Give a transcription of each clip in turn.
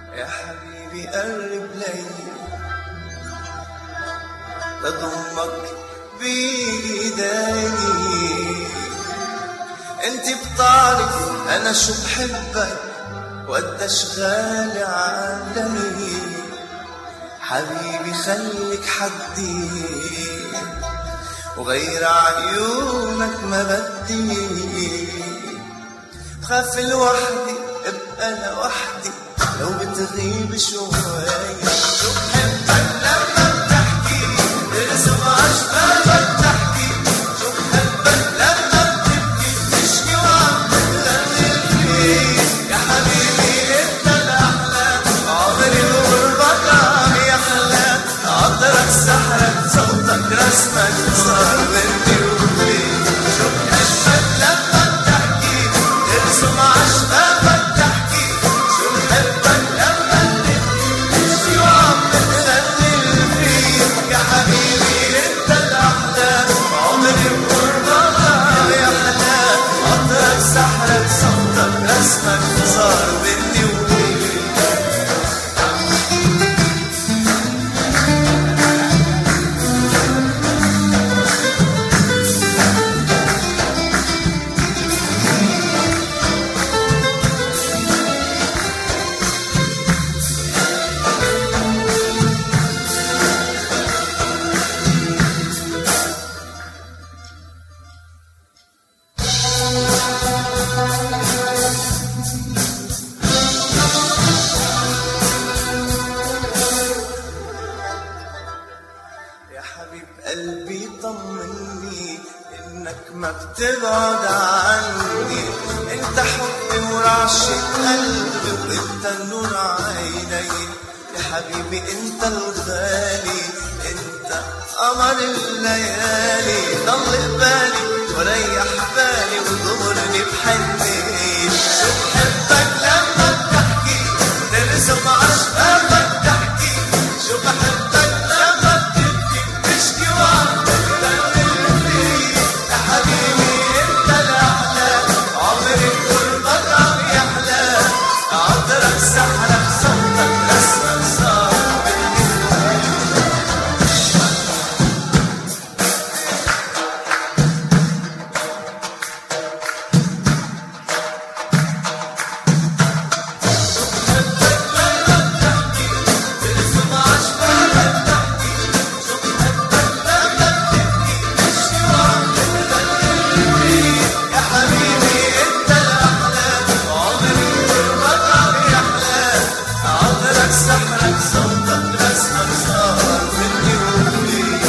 يا حبيبي قرب لي بضمك بإيدي، انت بتعرف انا شو بحبك وقديش غالي علي. حبيبي خليك حدي وغير عيونك ما بدي. بخاف لوحدي ابقى لوحدي لو بتغيب شوي. شو بحبك لما بتحكي ارسم عشقك تحكي. شو بحبك لما بتبكي تشكي وعم بتغني فيه. يا حبيبي انت الاحلى عمري وغربك عم يحلى. عطرك سحرك صوتك رسمك صار بنتي وبليك. شو بحبك لما بتحكي ارسم عشقك تحكي. شو بحبك لما بتبكي تشكي وعم بتغني فيه. يا حبيبي انت الاحلى عمري وغربك عم يحلى. عطرك سحرك صوتك رسمك صار بنتي وبليك. يا حبيب قلبي طمني انك ما بتبعد عني. انت حبي ورعشة قلبي وانت نور عيني. يا حبيبي انت الغالي انت قمر الليالي. ضل قبالي وريح بالي وضرني بحنين. شو بحبك لما بتحكي ترسم عشقك تحكي. شو بحبك لما بتبكي تشكي وعم بتغني فيه. يا حبيبي انت الاحلى عمري بقربك عم يحلى. عطرك سحرك صوتك رسمك صار سحرك صوتك رسمك صار مني وفيك.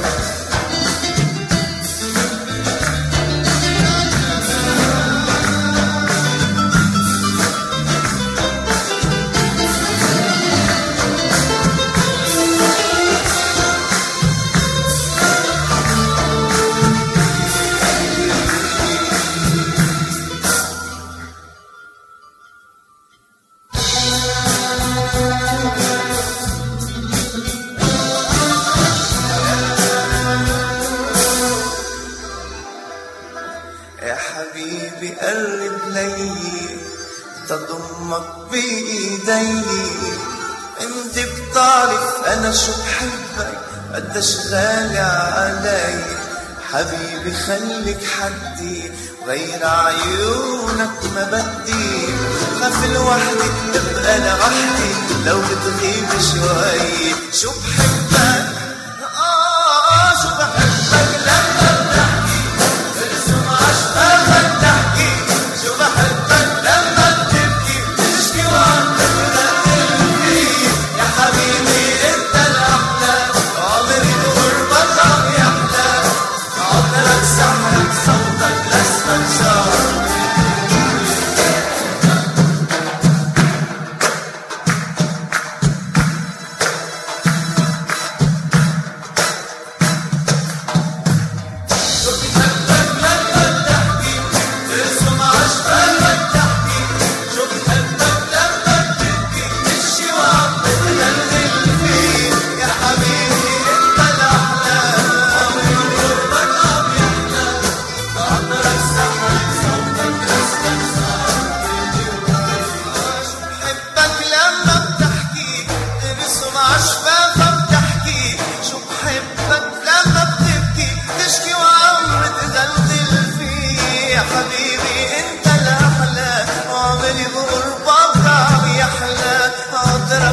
يا حبيبي قرب لي تضمك بإيدي. انت بتعرف انا شو بحبك قديش غالي علي. حبيبي خليك حدي غير عيونك ما بدي. خاف لوحدي ابقى لوحدي لو بتغيب شوي. شو بحبك شو بحبك لما بتحكي ارسم عشقك تحكي. شو بحبك لما بتبكي تشكي وعم بتغني فيه. يا حبيبي انت الاحلى عمري بقربك عم يحلى. عطرك سحرك صوتك رسمك صار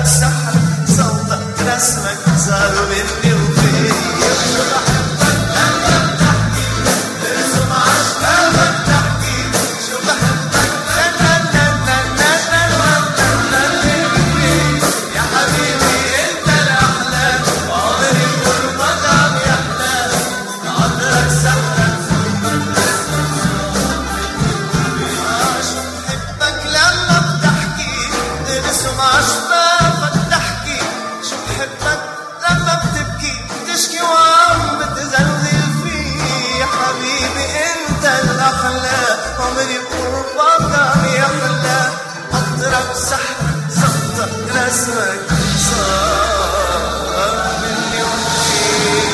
عطرك سحر صوتك رسمك صاروا مني وفيك شو بحبك لما بتحكي ترسم عشقك تحكي شو بحبك يا حبيبي انت الاحلى وعمري بقربك عم يحلى عطرك سحرك صوتك رسمك شو بحبك لما بتحكي ترسم عشقك تحكي شو بحبك لما بتبكي بتشكي وعم بتزلزل فيه يا حبيبي انت الاحلى عمري بقربك عم يحلى عطرك سحرك صوتك رسمك صار مني وفيك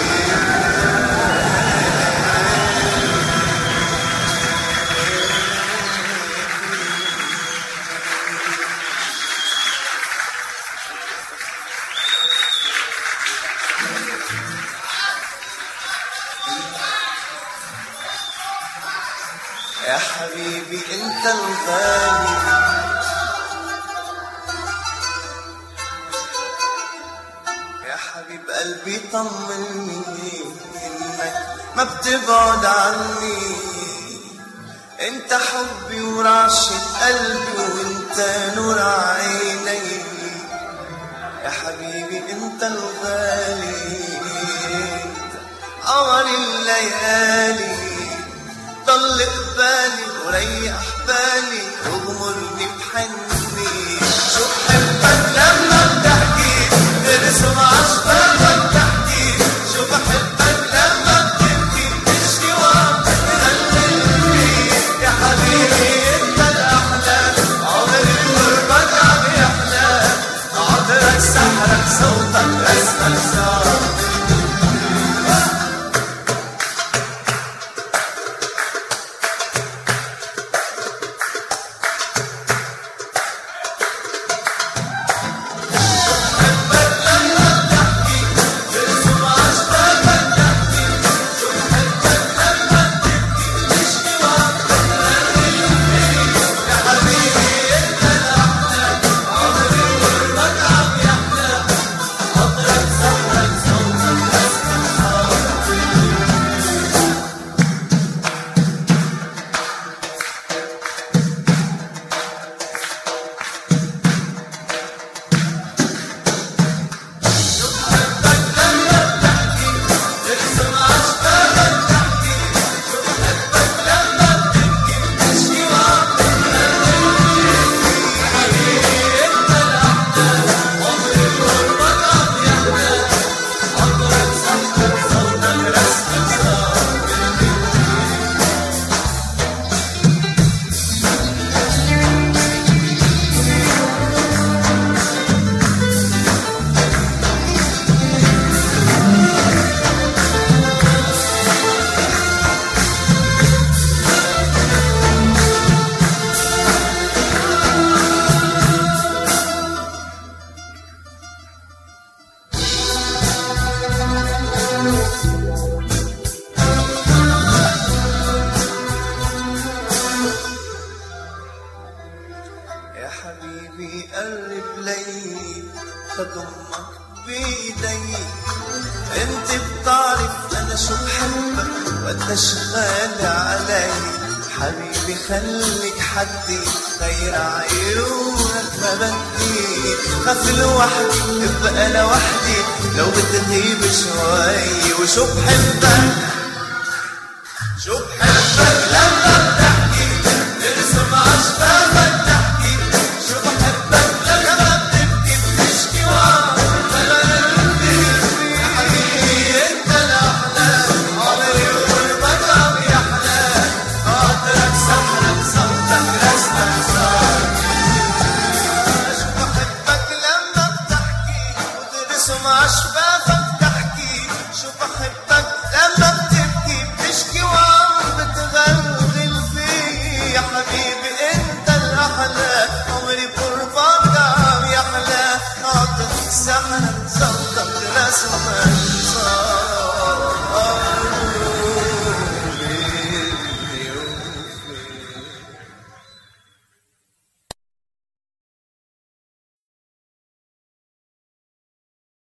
يا حبيبي انت الغالي يا حبيب قلبي طمني انك ما بتبعد عني انت حبي ورعشة قلبي وانت نور عيني يا حبيبي انت الغالي قمر الليالي ضل قبالي وريح بالي واغمرني بحني شو بحبك لما بتحكي ترسم عشقك تحكي شو بحبك لما بتبكي بتشكي وعم بتغني فيك يا حبيبي انت الاحلى عمري بقربك عم يحلى عطرك سحرك صوتك رسمك صار يا حبيبي قرب لي بضمك بإيدي انت بتعرف انا شو بحبك وقديش غالي علي حبيبي خليك حدي غير عيونك ما بدي خاف لوحدي ابقى لوحدي لو بتغيب شوي وشو بحبك لما بتحكي ترسم عشقك تحكي شو بحبك لما بتبكي بتشكي وعم بتغني يا حبيبي انت الاحلى عمري وقربك عم يحلى عطرك سحرك صوتك رسمك صار شو بحبك لما بتحكي وترسم عشقك تحكي شو بحبك لما بتبكي بتشكي وعم بتغلغل فيه يا حبيبي